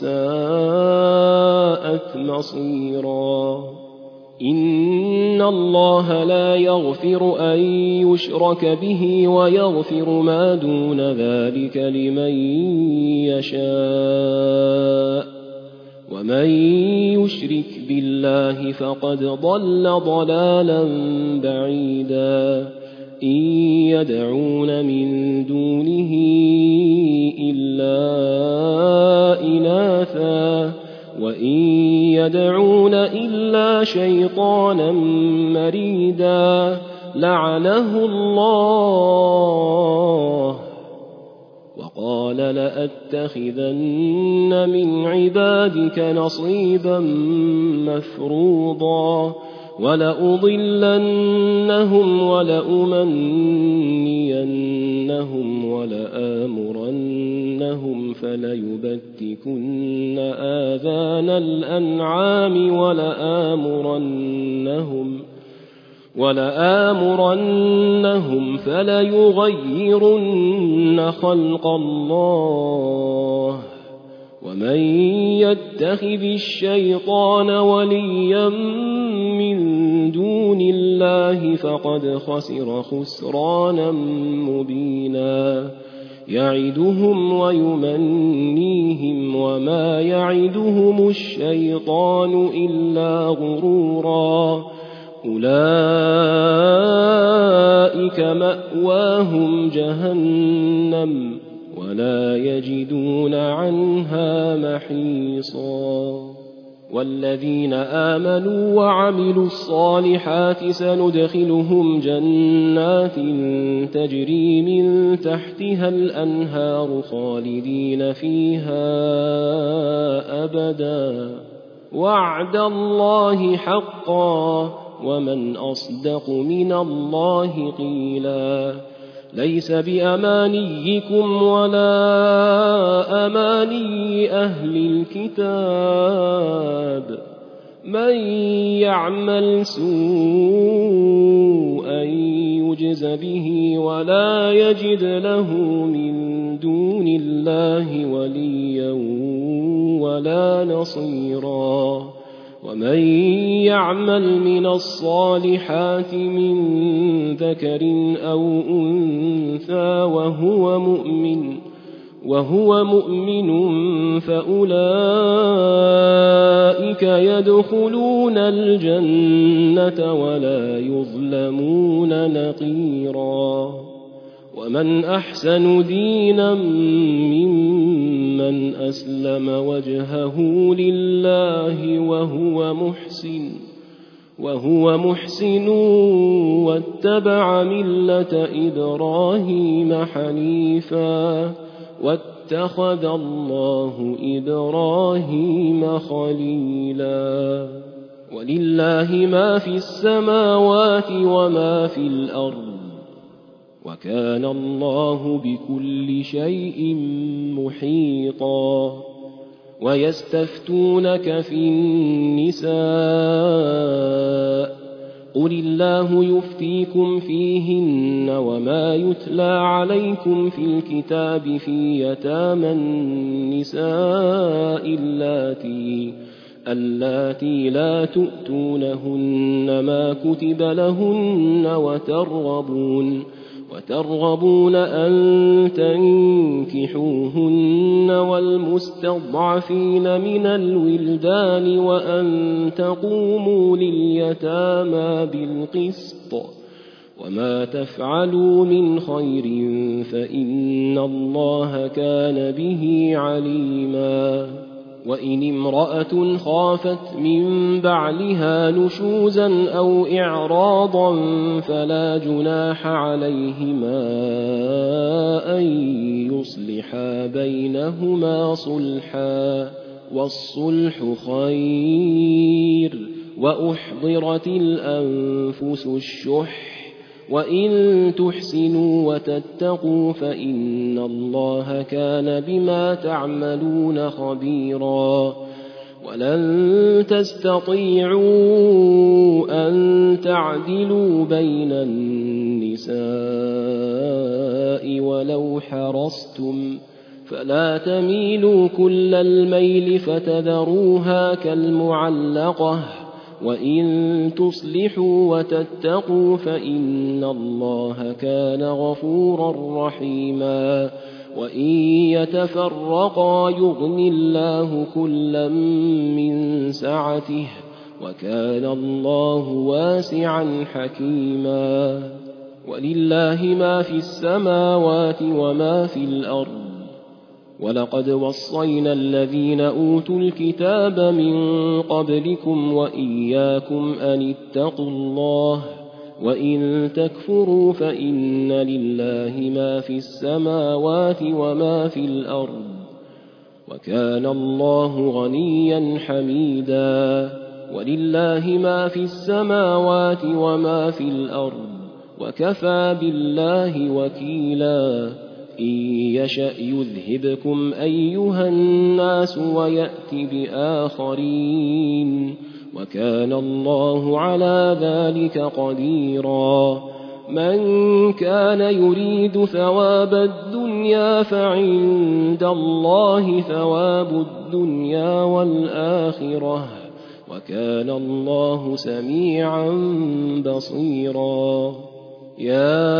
وساءت مصيرا إن الله لا يغفر أن يشرك به ويغفر ما دون ذلك لمن يشاء ومن يشرك بالله فقد ضل ضلالا بعيدا إن يدعون من دونه إلا إناثا وإن يدعون إلا شيطانا مريدا لعنه الله وقال لأتخذن من عبادك نصيبا مفروضا ولأضلنهم ولأمنينهم ولآمرنهم فليبتكن آذان الأنعام ولآمرنهم ولآمرنهم فليغيرن خلق الله ومن يتخذ الشيطان وليا من دون الله فقد خسر خسرانا مبينا يعدهم ويمنيهم وما يعدهم الشيطان إلا غرورا أولئك مأواهم جهنم ولا يجدون عنها محيصا والذين آمنوا وعملوا الصالحات سندخلهم جنات تجري من تحتها الأنهار خالدين فيها أبدا وعد الله حقا ومن أصدق من الله قيلا ليس بأمانيكم ولا أماني أهل الكتاب من يعمل سوءا يجز به ولا يجد له من دون الله وليا ولا نصيرا ومن يعمل من الصالحات من ذكر أو أنثى وهو مؤمن وهو مؤمن فأولئك يدخلون الجنة ولا يظلمون نقيرا ومن أحسن دينا ممن أسلم وجهه لله وهو محسن وهو محسن واتبع ملة إبراهيم حنيفا واتخذ الله إبراهيم خليلا ولله ما في السماوات وما في الأرض وكان الله بكل شيء محيطا ويستفتونك في النساء قل الله يفتيكم فيهن وما يتلى عليكم في الكتاب في يتامى النساء اللاتي اللاتي لا تؤتونهن ما كتب لهن وترغبون وترغبون أن تنكحوهن والمستضعفين من الولدان وأن تقوموا لليتامى بالقسط وما تفعلوا من خير فإن الله كان به عليما وإن امرأة خافت من بعلها نشوزا أو إعراضا فلا جناح عليهما أن يصلحا بينهما صلحا والصلح خير وأحضرت الأنفس الشح وإن تحسنوا وتتقوا فإن الله كان بما تعملون خبيرا ولن تستطيعوا أن تعدلوا بين النساء ولو حرصتم فلا تميلوا كل الميل فتذروها كالمعلقة وإن تصلحوا وتتقوا فإن الله كان غفورا رحيما وإن يتفرقا يغن الله كلا من سعته وكان الله واسعا حكيما ولله ما في السماوات وما في الأرض ولقد وصينا الذين أوتوا الكتاب من قبلكم وإياكم أن اتقوا الله وإن تكفروا فإن لله ما في السماوات وما في الأرض وكان الله غنيا حميدا ولله ما في السماوات وما في الأرض وكفى بالله وكيلا إن يشأ يذهبكم أيها الناس ويأت بآخرين وكان الله على ذلك قديرا من كان يريد ثواب الدنيا الدنيا فعند الله ثواب الدنيا والآخرة وكان الله سميعا بصيرا يا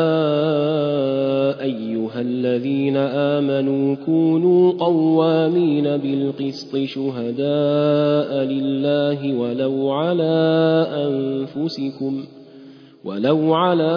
أيها الذين آمنوا كونوا قوامين بالقسط شهداء لله ولو على أنفسكم ولو على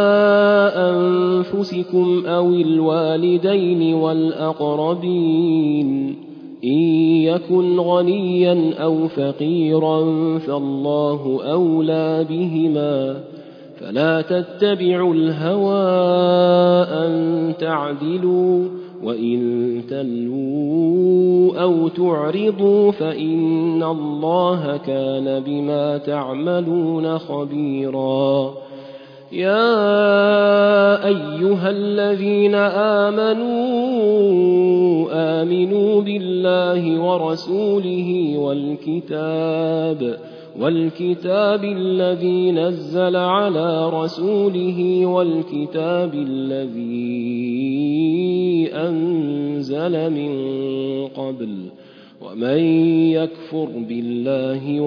أنفسكم أو الوالدين والأقربين إن يكن غنيا أو فقيرا فالله أولى بهما فلا تتبعوا الهوى أن تعدلوا وإن تلووا أو تعرضوا فإن الله كان بما تعملون خبيرا يا أيها الذين آمنوا آمنوا بالله ورسوله والكتاب والكتاب الذي نزل على رسوله والكتاب الذي أنزل من قبل ومن يكفر بالله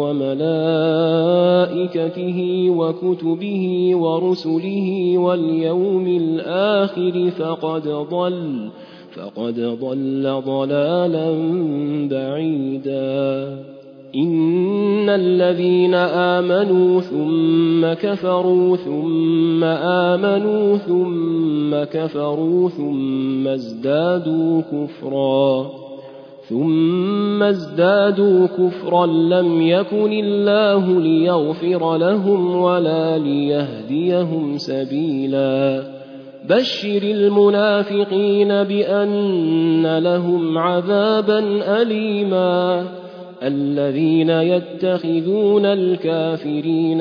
وملائكته وكتبه ورسله واليوم الآخر فقد ضل فقد ضل ضلالا بعيدا إن الذين آمنوا ثم كفروا ثم آمنوا ثم كفروا ثم ازدادوا كفرا ثم ازدادوا كفرا لم يكن الله ليغفر لهم ولا ليهديهم سبيلا بشر المنافقين بأن لهم عذابا أليما الذين يتخذون الكافرين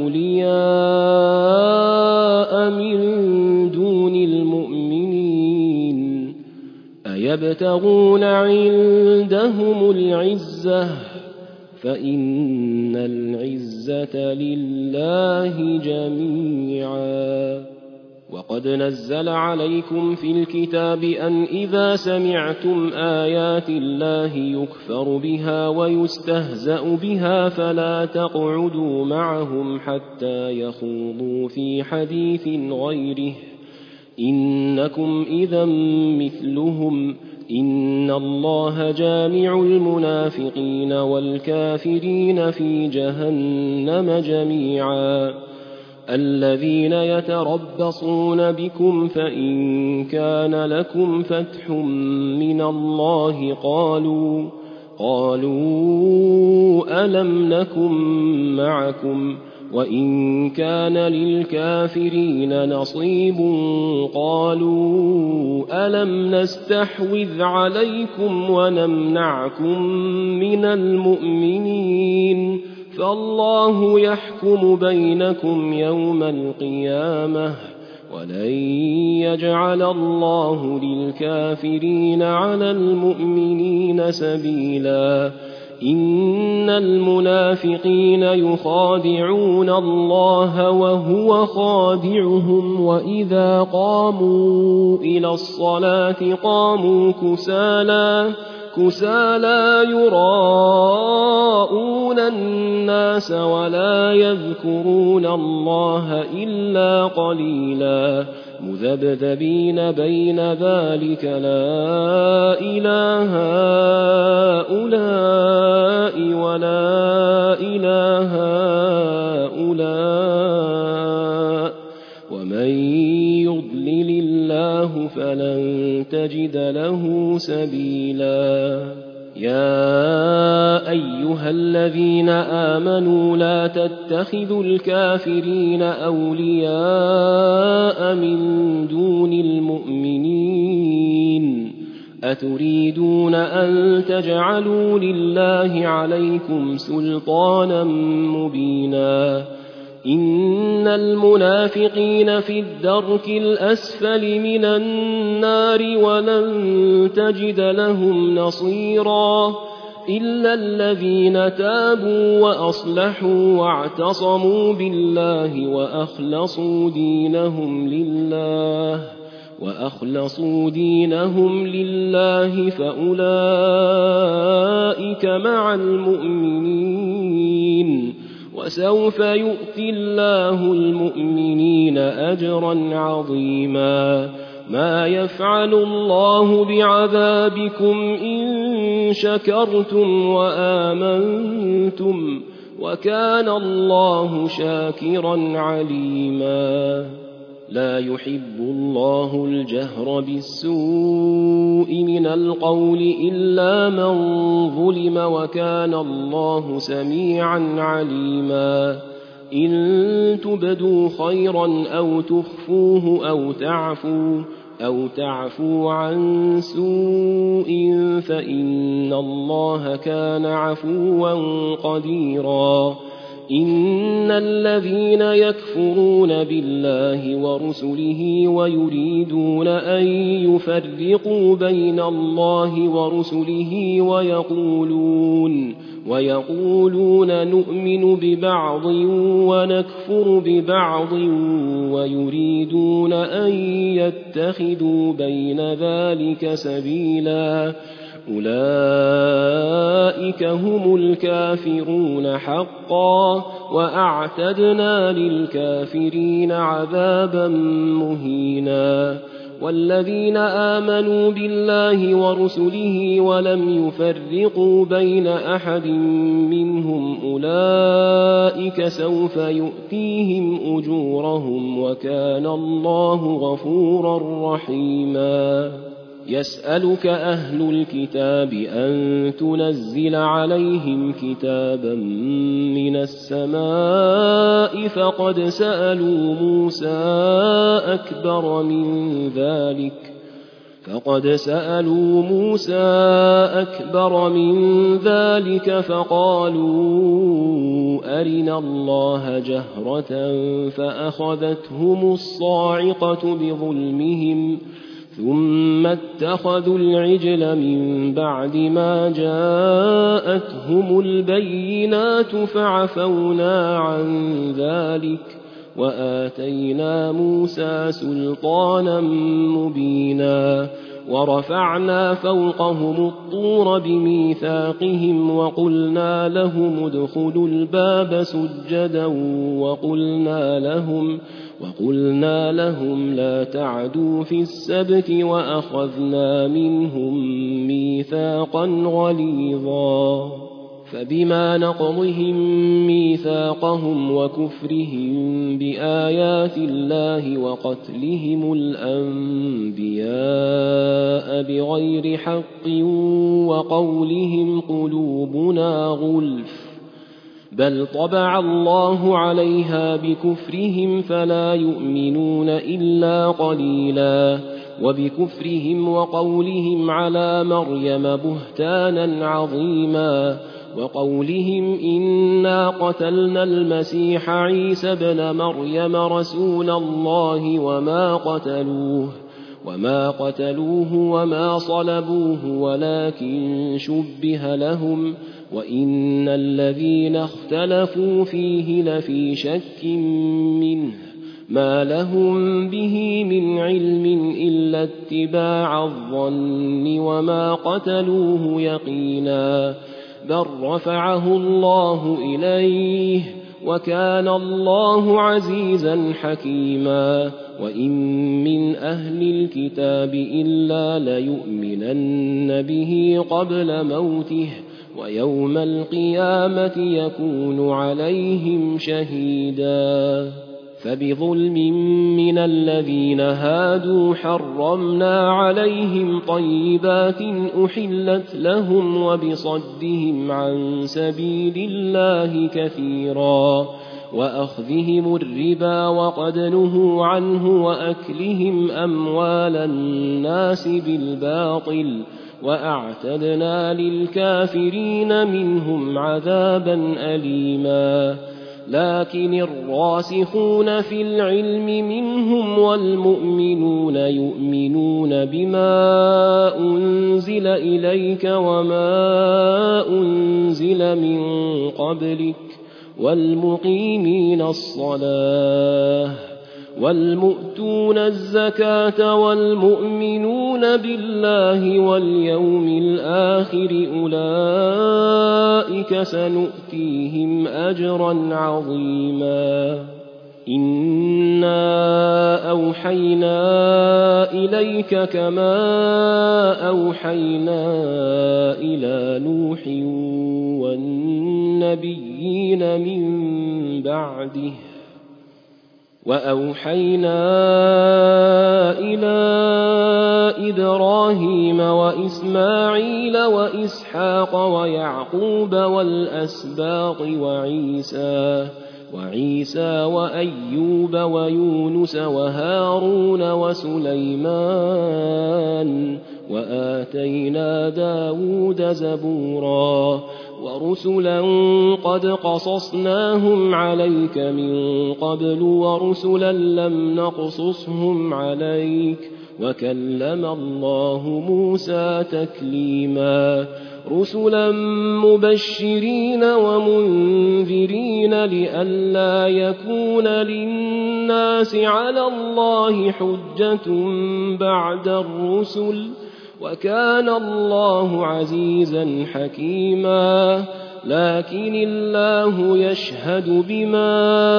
أولياء من دون المؤمنين أيبتغون عندهم العزة فإن العزة لله جميعا وقد نزل عليكم في الكتاب أن إذا سمعتم آيات الله يكفر بها ويستهزأ بها فلا تقعدوا معهم حتى يخوضوا في حديث غيره إنكم إذا مثلهم إن الله جامع المنافقين والكافرين في جهنم جميعا الذين يتربصون بكم فإن كان لكم فتح من الله قالوا قالوا ألم نكن معكم وإن كان للكافرين نصيب قالوا ألم نستحوذ عليكم ونمنعكم من المؤمنين فالله يحكم بينكم يوم القيامة ولن يجعل الله للكافرين على المؤمنين سبيلا إن المنافقين يخادعون الله وهو خادعهم وإذا قاموا إلى الصلاة قاموا كسالى كسالى يراءون الناس ولا يذكرون الله إلا قليلا مذبذبين بين ذلك لا إله هؤلاء ولا إله هؤلاء ومن يضلل الله فلن تجد له سبيلا يا أيها الذين آمنوا لا تتخذوا الكافرين أولياء من دون المؤمنين أتريدون أن تجعلوا لله عليكم سلطانا مبينا إن المنافقين في الدرك الأسفل من النار ولن تجد لهم نصيرا إلا الذين تابوا وأصلحوا واعتصموا بالله وأخلصوا دينهم لله وأخلصوا دينهم لله فأولئك مع المؤمنين وسوف يؤتي الله المؤمنين أجرا عظيما ما يفعل الله بعذابكم إن شكرتم وآمنتم وكان الله شاكرا عليما لا يحب الله الجهر بالسوء من القول إلا من ظلم وكان الله سميعا عليما إن تبدوا خيرا أو تخفوه أو تعفوا أو تعفوا عن سوء فإن الله كان عفوا قديرا إن الذين يكفرون بالله ورسله ويريدون أن يفرقوا بين الله ورسله ويقولون ويقولون نؤمن ببعض ونكفر ببعض ويريدون أن يتخذوا بين ذلك سبيلا أولئك هم الكافرون حقا وأعتدنا للكافرين عذابا مهينا والذين آمنوا بالله ورسله ولم يفرقوا بين أحد منهم أولئك سوف يؤتيهم أجورهم وكان الله غفورا رحيما يسألك أهل الكتاب أن تنزل عليهم كتابا من السماء فقد سألوا موسى أكبر من ذلك فقد سألوا موسى أكبر من ذلك فقالوا أرنا الله جهرة فأخذتهم الصاعقة بظلمهم ثم اتخذوا العجل من بعد ما جاءتهم البينات فعفونا عن ذلك وآتينا موسى سلطانا مبينا ورفعنا فوقهم الطور بميثاقهم وقلنا لهم ادخلوا الباب سجدا وقلنا لهم وقلنا لهم لا تعدوا في السبت وأخذنا منهم ميثاقا غليظا فبما نقضهم ميثاقهم وكفرهم بآيات الله وقتلهم الأنبياء بغير حق وقولهم قلوبنا غلف بل طبع الله عليها بكفرهم فلا يؤمنون إلا قليلا وبكفرهم وقولهم على مريم بهتانا عظيما وقولهم إنا قتلنا المسيح عيسى ابن مريم رسول الله وما قتلوه وما قتلوه وما صلبوه ولكن شبه لهم وإن الذين اختلفوا فيه لفي شك منه ما لهم به من علم إلا اتباع الظن وما قتلوه يقينا بل رفعه الله إليه وكان الله عزيزا حكيما وإن من أهل الكتاب إلا ليؤمنن به قبل موته ويوم القيامة يكون عليهم شهيدا فبظلم من الذين هادوا حرمنا عليهم طيبات أحلت لهم وبصدهم عن سبيل الله كثيرا وأخذهم الربا وقد نهوا عنه وأكلهم أموال الناس بالباطل وأعتدنا للكافرين منهم عذابا أليما لكن الراسخون في العلم منهم والمؤمنون يؤمنون بما أنزل إليك وما أنزل من قبلك والمقيمين الصلاة والمؤتون الزكاة والمؤمنون بالله واليوم الآخر أولئك سنؤتيهم أجرا عظيما إنا أوحينا إليك كما أوحينا إلى نوح والنبيين من بعده وأوحينا إلى إبراهيم وإسماعيل وإسحاق ويعقوب والأسباط وعيسى وعيسى وأيوب ويونس وهارون وسليمان وآتينا داود زبورا ورسلا قد قصصناهم عليك من قبل ورسلا لم نقصصهم عليك وكلم الله موسى تكليما رسلا مبشرين ومنذرين لئلا يكون للناس على الله حجة بعد الرسل وكان الله عزيزا حكيما لكن الله يشهد بما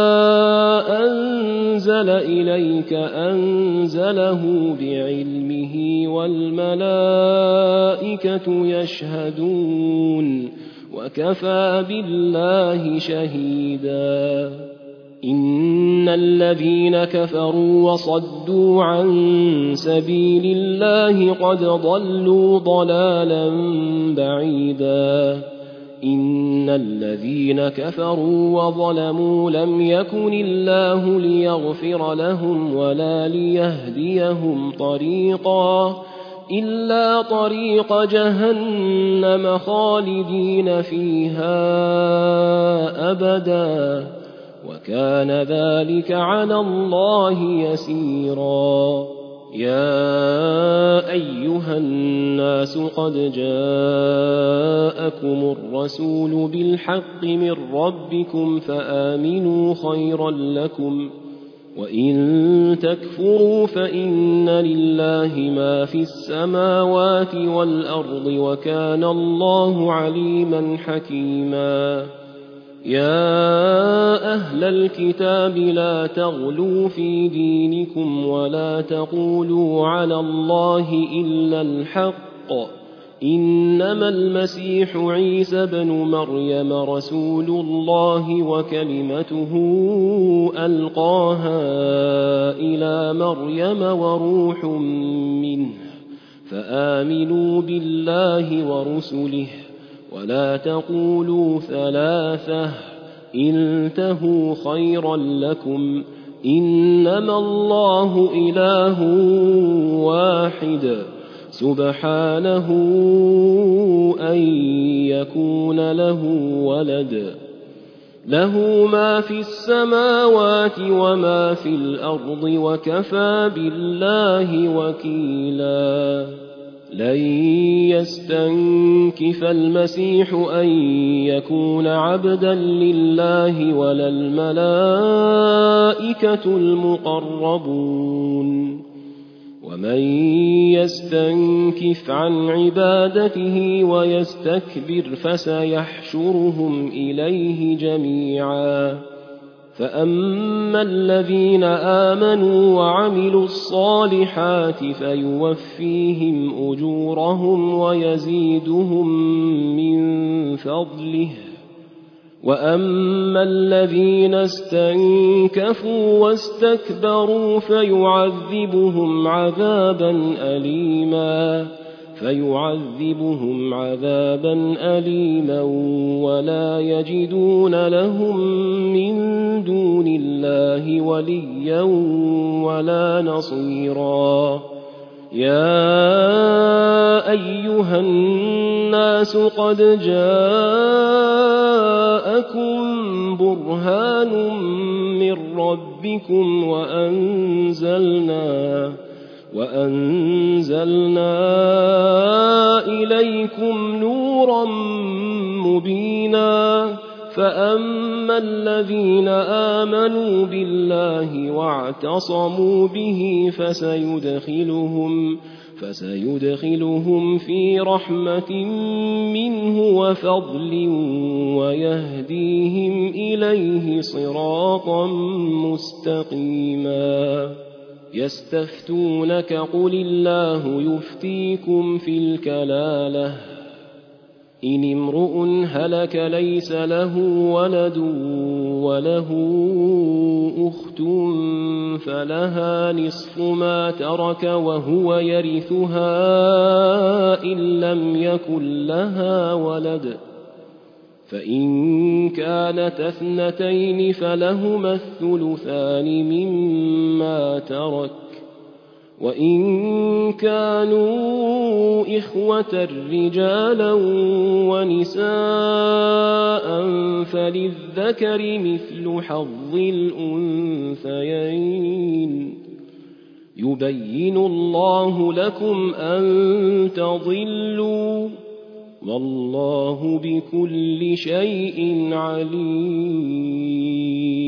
أنزل إليك أنزله بعلمه والملائكة يشهدون وكفى بالله شهيدا إن الذين كفروا وصدوا عن سبيل الله قد ضلوا ضلالا بعيدا إن الذين كفروا وظلموا لم يكن الله ليغفر لهم ولا ليهديهم طريقا إلا طريق جهنم خالدين فيها أبدا وكان ذلك على الله يسيرا يا أيها الناس قد جاءكم الرسول بالحق من ربكم فآمنوا خيرا لكم وإن تكفروا فإن لله ما في السماوات والأرض وكان الله عليما حكيما يا أهل الكتاب لا تغلوا في دينكم ولا تقولوا على الله إلا الحق إنما المسيح عيسى بن مريم رسول الله وكلمته ألقاها إلى مريم وروح منه فآمنوا بالله ورسله ولا تقولوا ثلاثة انتهوا خيرا لكم إنما الله إله واحد سبحانه أن يكون له ولد له ما في السماوات وما في الأرض وكفى بالله وكيلا لن يستنكف المسيح أن يكون عبدا لله ولا الملائكة المقربون ومن يستنكف عن عبادته ويستكبر فسيحشرهم إليه جميعا فأما الذين آمنوا وعملوا الصالحات فيوفيهم أجورهم ويزيدهم من فضله وأما الذين استنكفوا واستكبروا فيعذبهم عذابا أليما فيعذبهم عذابا أليما ولا يجدون لهم من دون الله وليا ولا نصيرا يا أيها الناس قد جاءكم برهان من ربكم وأنزلنا وأنزلنا إليكم نورا مبينا فأما الذين آمنوا بالله واعتصموا به فسيدخلهم, فسيدخلهم في رحمة منه وفضل ويهديهم إليه صراطا مستقيما. يستفتونك قل الله يفتيكم في الكلالة إن امرؤ هلك ليس له ولد وله أخت فلها نصف ما ترك وهو يرثها إن لم يكن لها ولد، فإن كانت اثنتين فلهما الثلثان مما ترك، وإن كانوا إخوة رجالا ونساء فللذكر مثل حظ الأنثيين. يبين الله لكم أن تضلوا والله بكل شيء عليم.